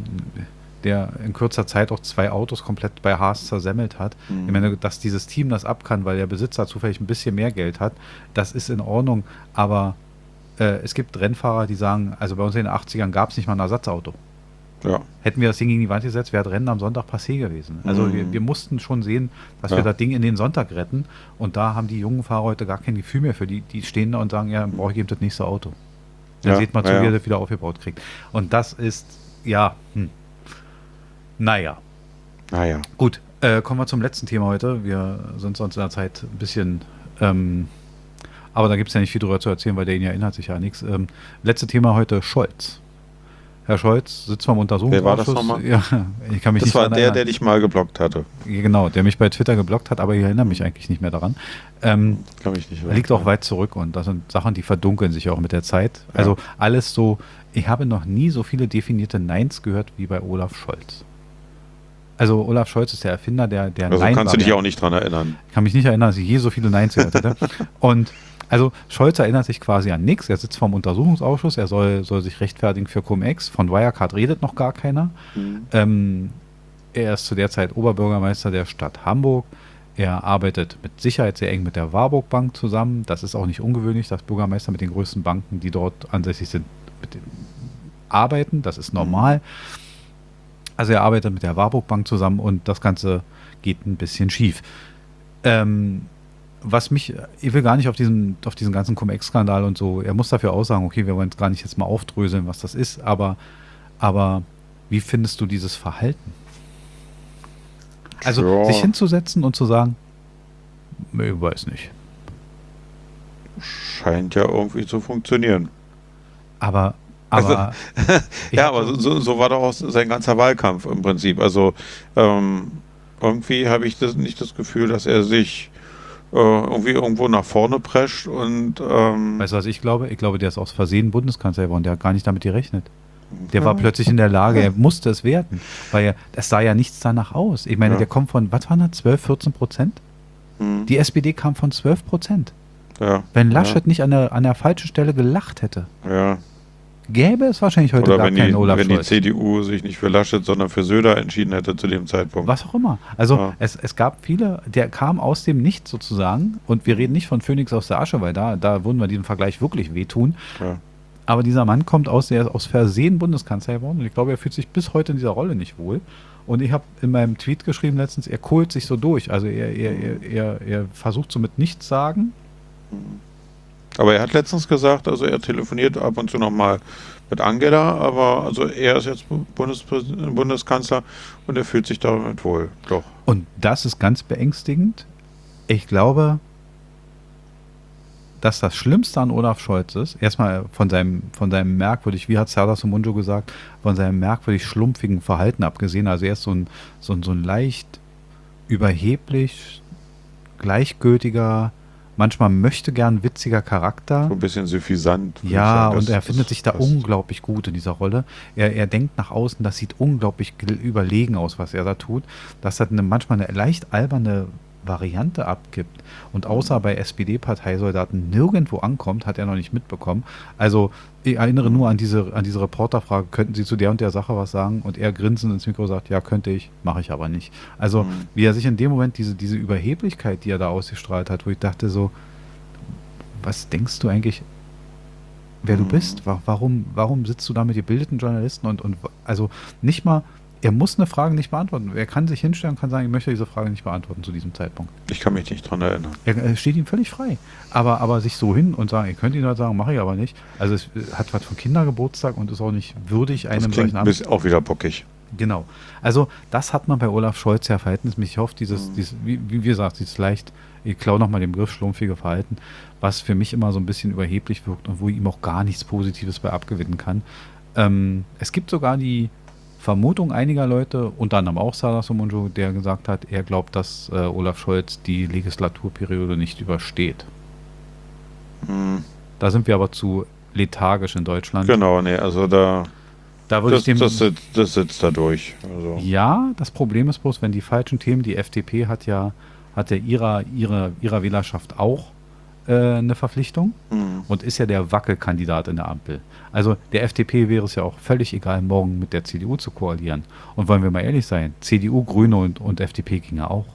der in kürzer Zeit auch zwei Autos komplett bei Haas zersemmelt hat. Mhm. Ich meine, dass dieses Team das ab kann, weil der Besitzer zufällig ein bisschen mehr Geld hat, das ist in Ordnung. Aber äh, es gibt Rennfahrer, die sagen, also bei uns in den achtzigern gab es nicht mal ein Ersatzauto. ja. Hätten wir das Ding gegen die Wand gesetzt, wäre das Rennen am Sonntag passé gewesen. Also Mhm. wir, wir mussten schon sehen, dass Ja. wir das Ding in den Sonntag retten. Und da haben die jungen Fahrer heute gar kein Gefühl mehr für die. Die stehen da und sagen, ja, dann brauche ich eben das nächste Auto. Dann Ja, seht mal zu, ja, wie ja. er das wieder aufgebaut kriegt. Und das ist, ja, hm. naja. Naja. Gut, äh, kommen wir zum letzten Thema heute. Wir sind sonst in der Zeit ein bisschen, ähm, aber da gibt es ja nicht viel drüber zu erzählen, weil der ihn ja erinnert sich ja an nichts. Ähm, letzte Thema heute, Scholz. Herr Scholz sitzt beim Untersuchungsausschuss. Wer war das nochmal? Ja, ich kann mich Das nicht war daran der, erinnern. der dich mal geblockt hatte. Genau, der mich bei Twitter geblockt hat, aber ich erinnere mich eigentlich nicht mehr daran. Ähm, Kann mich nicht liegt auch weit zurück und das sind Sachen, die verdunkeln sich auch mit der Zeit. Also alles so, ich habe noch nie so viele definierte Neins gehört wie bei Olaf Scholz. Also Olaf Scholz ist der Erfinder der, der Also kannst du dich Nein-Variante. auch nicht dran erinnern. Ich kann mich nicht erinnern, dass ich je so viele Neins gehört hätte. Und also Scholz erinnert sich quasi an nichts. Er sitzt vorm Untersuchungsausschuss, er soll, soll sich rechtfertigen für Cum-Ex. Von Wirecard redet noch gar keiner. Mhm. Ähm, er ist zu der Zeit Oberbürgermeister der Stadt Hamburg. Er arbeitet mit Sicherheit sehr eng mit der Warburg Bank zusammen. Das ist auch nicht ungewöhnlich, dass Bürgermeister mit den größten Banken, die dort ansässig sind, mit den arbeiten. Das ist normal. Also er arbeitet mit der Warburg Bank zusammen und das Ganze geht ein bisschen schief. Ähm, was mich, ich will gar nicht auf diesen, auf diesen ganzen Cum-Ex-Skandal und so, er muss dafür aussagen, okay, wir wollen es gar nicht jetzt mal aufdröseln, was das ist, aber, aber wie findest du dieses Verhalten? Also Ja. sich hinzusetzen und zu sagen, ich weiß nicht. Scheint ja irgendwie zu funktionieren. Aber, aber ich Ja, hab aber so, so, so war doch auch sein ganzer Wahlkampf im Prinzip. Also ähm, irgendwie habe ich das nicht das Gefühl, dass er sich äh, irgendwie irgendwo nach vorne prescht und ähm, Weißt du, was ich glaube? Ich glaube, der ist aus Versehen Bundeskanzler geworden. Der hat gar nicht damit gerechnet. Der war ja, plötzlich in der Lage, er musste es werden. Weil er, es sah ja nichts danach aus. Ich meine, ja, der kommt von, was waren das, zwölf, vierzehn Prozent? hm, Die S P D kam von zwölf Prozent. ja, Wenn ja, Laschet nicht an der, an der falschen Stelle gelacht hätte, ja. gäbe es wahrscheinlich heute Oder gar wenn keinen die, Olaf wenn die Scholz. C D U sich nicht für Laschet, sondern für Söder entschieden hätte zu dem Zeitpunkt. Was auch immer. Also Ja, es, es gab viele, der kam aus dem Nichts sozusagen. Und wir reden nicht von Phönix aus der Asche, weil da, da würden wir diesen Vergleich wirklich wehtun. ja. Aber dieser Mann kommt aus, der ist aus Versehen Bundeskanzler geworden. Und ich glaube, er fühlt sich bis heute in dieser Rolle nicht wohl. Und ich habe in meinem Tweet geschrieben letztens, er kohlt sich so durch. Also er, er, er, er, er versucht so mit nichts sagen. Aber er hat letztens gesagt, also er telefoniert ab und zu nochmal mit Angela, aber also er ist jetzt Bundespräs- Bundeskanzler und er fühlt sich damit wohl. Doch. Und das ist ganz beängstigend. Ich glaube, dass das Schlimmste an Olaf Scholz ist, erstmal von seinem, von seinem merkwürdig, wie hat Serdar Somuncu gesagt, von seinem merkwürdig schlumpfigen Verhalten abgesehen. Also er ist so ein, so ein, so ein leicht überheblich, gleichgültiger, manchmal möchte gern witziger Charakter. So ein bisschen suffisant. würde ich Ja, sagen. und Das- er findet das- sich da das- unglaublich gut in dieser Rolle. Er, er denkt nach außen, das sieht unglaublich gel- überlegen aus, was er da tut. Dass er eine, manchmal eine leicht alberne Variante abgibt und außer bei S P D-Parteisoldaten nirgendwo ankommt, hat er noch nicht mitbekommen. Also ich erinnere nur an diese, an diese Reporterfrage, könnten Sie zu der und der Sache was sagen? Und er grinsend ins Mikro sagt, ja, könnte ich, mache ich aber nicht. Also Mhm. wie er sich in dem Moment, diese, diese Überheblichkeit, die er da ausgestrahlt hat, wo ich dachte so, was denkst du eigentlich, wer du Mhm. bist? Wa- Warum, warum sitzt du da mit gebildeten Journalisten und, und also nicht mal, er muss eine Frage nicht beantworten. Er kann sich hinstellen und kann sagen, ich möchte diese Frage nicht beantworten zu diesem Zeitpunkt. Ich kann mich nicht dran erinnern. Er, er steht ihm völlig frei. Aber, aber sich so hin und sagen, ihr könnt ihn halt sagen, mache ich aber nicht. Also es äh, hat was von Kindergeburtstag und ist auch nicht würdig Das einem klingt solchen ein Amt. bisschen auch wieder bockig. Genau. Also das hat man bei Olaf Scholz ja verhältnismäßig. Ich hoffe, dieses, Mhm. dieses wie, wie gesagt, dieses leicht, ich klaue nochmal den Begriff schlumpfige Verhalten, was für mich immer so ein bisschen überheblich wirkt und wo ich ihm auch gar nichts Positives bei abgewinnen kann. Ähm, es gibt sogar die Vermutung einiger Leute, unter anderem auch Serdar Somuncu, der gesagt hat, er glaubt, dass äh, Olaf Scholz die Legislaturperiode nicht übersteht. Mhm. Da sind wir aber zu lethargisch in Deutschland. Genau, nee, also da Da würde das, ich dem das, sitzt, das sitzt da durch. Also, Ja, das Problem ist bloß, wenn die falschen Themen, die F D P hat ja, hat ja ihrer, ihrer, ihrer Wählerschaft auch äh, eine Verpflichtung mhm. und ist ja der Wackelkandidat in der Ampel. Also der F D P wäre es ja auch völlig egal, morgen mit der C D U zu koalieren. Und wollen wir mal ehrlich sein, C D U, Grüne und, und F D P ginge auch.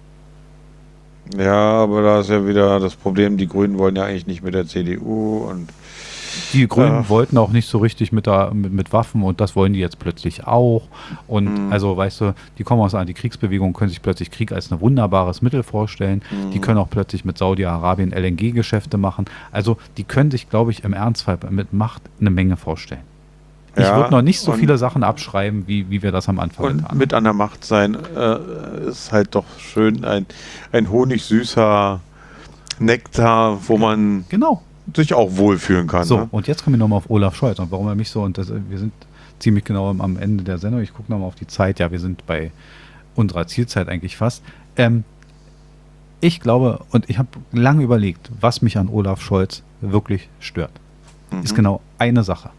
Ja, aber da ist ja wieder das Problem, die Grünen wollen ja eigentlich nicht mit der C D U und Die Grünen Ja. wollten auch nicht so richtig mit, der, mit, mit Waffen und das wollen die jetzt plötzlich auch. Und Mhm. also, weißt du, die kommen aus einer Antikriegsbewegung, können sich plötzlich Krieg als ein wunderbares Mittel vorstellen. Die Mhm. können auch plötzlich mit Saudi-Arabien L N G-Geschäfte machen. Also, die können sich, glaube ich, im Ernstfall mit Macht eine Menge vorstellen. Ich Ja, würde noch nicht so und- viele Sachen abschreiben, wie, wie wir das am Anfang Und getan mit an der Macht sein äh, ist halt doch schön ein, ein honigsüßer Nektar, wo man Genau. sich auch wohlfühlen kann. So, Ne? und jetzt kommen wir nochmal auf Olaf Scholz und warum er mich so, und das, wir sind ziemlich genau am, am Ende der Sendung, ich gucke nochmal auf die Zeit, ja, wir sind bei unserer Zielzeit eigentlich fast. Ähm, ich glaube, und ich habe lange überlegt, was mich an Olaf Scholz wirklich stört. Mhm. Ist genau eine Sache.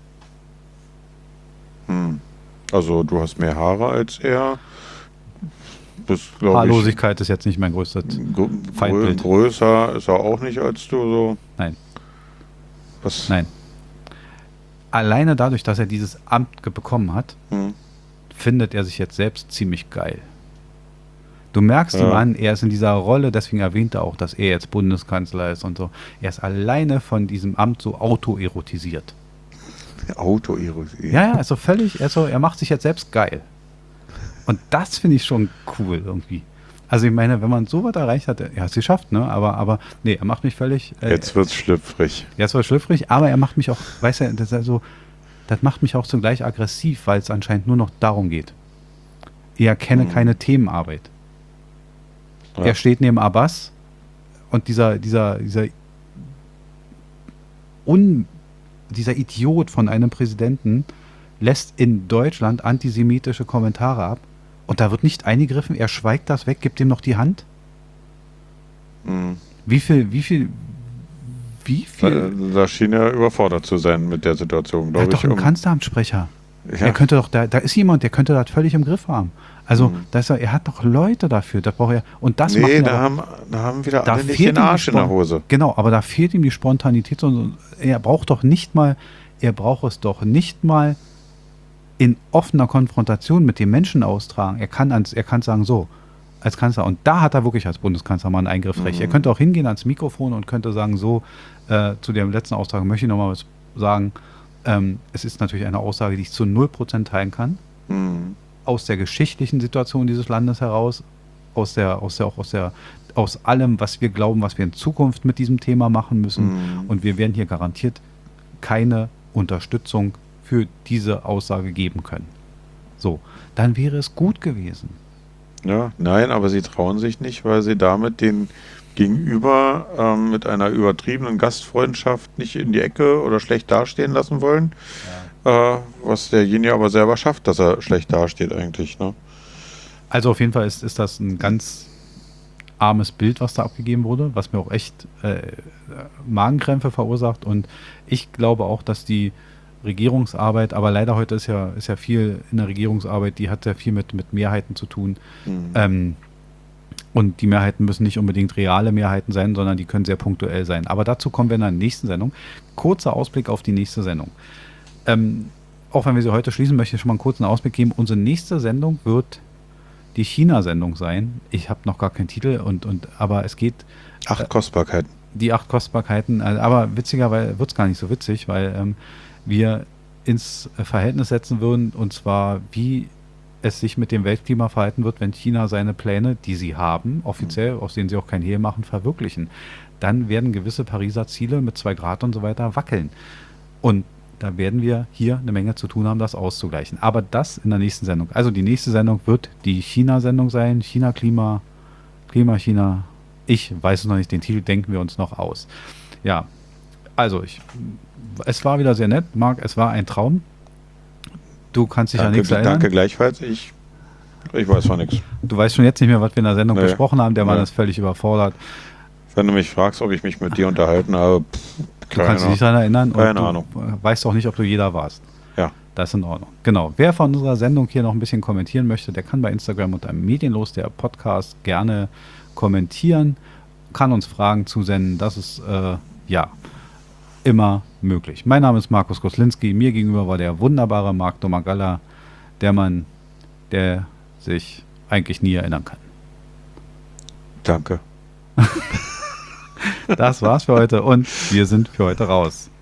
Hm. Also du hast mehr Haare als er. Bist, glaube ich, Haarlosigkeit ist jetzt nicht mein größter. gr- Feindbild. größer ist er auch nicht als du so. Nein, Was? nein. Alleine dadurch, dass er dieses Amt ge- bekommen hat, Hm. findet er sich jetzt selbst ziemlich geil. Du merkst Ja. ihm an, er ist in dieser Rolle, deswegen erwähnt er auch, dass er jetzt Bundeskanzler ist und so. Er ist alleine von diesem Amt so autoerotisiert. Autoerosie. Ja, ja, also völlig, also er macht sich jetzt selbst geil. Und das finde ich schon cool irgendwie. Also ich meine, wenn man so was erreicht hat, er hat es geschafft, ne? Aber, aber nee, er macht mich völlig. Äh, Jetzt wird's schlüpfrig. Jetzt war schlüpfrig, aber er macht mich auch, weißt du, das ist also, das macht mich auch zugleich aggressiv, weil es anscheinend nur noch darum geht. Er kenne Mhm. keine Themenarbeit. Ja. Er steht neben Abbas und dieser, dieser, dieser, un, dieser Idiot von einem Präsidenten lässt in Deutschland antisemitische Kommentare ab Und da wird nicht eingegriffen, er schweigt das weg, gibt ihm noch die Hand. Mhm. Wie viel, wie viel, wie viel? Da, da schien er überfordert zu sein mit der Situation, Er glaube hat ich. doch einen Um, Kanzleramtssprecher. ja. Er könnte doch, da, da ist jemand, der könnte das völlig im Griff haben. Also, Mhm. da ist er, er hat doch Leute dafür, da braucht er, und das macht Nee, ihn da aber- haben, da haben wieder da alle nicht fehlt den ihm die Arsch in der Spon- Hose. Genau, aber da fehlt ihm die Spontanität. sondern Er braucht doch nicht mal, er braucht es doch nicht mal in offener Konfrontation mit dem Menschen austragen. Er kann, ans, er kann sagen, so, als Kanzler. Und da hat er wirklich als Bundeskanzler mal ein Eingriffsrecht. Mhm. Er könnte auch hingehen ans Mikrofon und könnte sagen, so, äh, zu dem letzten Austrag möchte ich nochmal was sagen. Ähm, es ist natürlich eine Aussage, die ich zu null Prozent teilen kann. Mhm. Aus der geschichtlichen Situation dieses Landes heraus, aus der, aus der, auch aus der, aus allem, was wir glauben, was wir in Zukunft mit diesem Thema machen müssen. Mhm. Und wir werden hier garantiert keine Unterstützung für diese Aussage geben können. So, dann wäre es gut gewesen. Ja, nein, aber sie trauen sich nicht, weil sie damit den Gegenüber ähm, mit einer übertriebenen Gastfreundschaft nicht in die Ecke oder schlecht dastehen lassen wollen. Äh, was derjenige aber selber schafft, dass er schlecht dasteht eigentlich. Ne? Also auf jeden Fall ist, ist das ein ganz armes Bild, was da abgegeben wurde, was mir auch echt äh, Magenkrämpfe verursacht. Und ich glaube auch, dass die Regierungsarbeit, aber leider heute ist ja, ist ja viel in der Regierungsarbeit, die hat sehr viel mit, mit Mehrheiten zu tun. Mhm. Ähm, und die Mehrheiten müssen nicht unbedingt reale Mehrheiten sein, sondern die können sehr punktuell sein. Aber dazu kommen wir in der nächsten Sendung. Kurzer Ausblick auf die nächste Sendung. Ähm, auch wenn wir sie heute schließen, möchte ich schon mal einen kurzen Ausblick geben. Unsere nächste Sendung wird die China-Sendung sein. Ich habe noch gar keinen Titel, und, und, aber es geht Acht Kostbarkeiten. die acht Kostbarkeiten. äh, Aber witzigerweise wird es gar nicht so witzig, weil ähm, wir ins Verhältnis setzen würden, und zwar wie es sich mit dem Weltklima verhalten wird, wenn China seine Pläne, die sie haben, offiziell, aus denen sie auch kein Hehl machen, verwirklichen. Dann werden gewisse Pariser Ziele mit zwei Grad und so weiter wackeln. Und da werden wir hier eine Menge zu tun haben, das auszugleichen. Aber das in der nächsten Sendung. Also die nächste Sendung wird die China-Sendung sein. China, Klima, Klima, China. Ich weiß es noch nicht, den Titel denken wir uns noch aus. Ja, also ich, es war wieder sehr nett, Marc, es war ein Traum. Du kannst dich an Danke, nichts erinnern. danke gleichfalls. Ich, ich weiß von nichts. Du weißt schon jetzt nicht mehr, was wir in der Sendung Nee. besprochen haben. Der Mann Nee. ist völlig überfordert. Wenn du mich fragst, ob ich mich mit dir unterhalten habe, pff, Du keine kannst dich nicht Ahnung. daran erinnern. Keine und Ahnung. Du weißt auch nicht, ob du jeder warst. Ja. Das ist in Ordnung. Genau. Wer von unserer Sendung hier noch ein bisschen kommentieren möchte, der kann bei Instagram unter Medienlos, der Podcast, gerne kommentieren, kann uns Fragen zusenden. Das ist, äh, ja, immer möglich. Mein Name ist Markus Koslinski. Mir gegenüber war der wunderbare Marc Domagalla, der Mann, der sich eigentlich nie erinnern kann. Danke. Das war's für heute und wir sind für heute raus.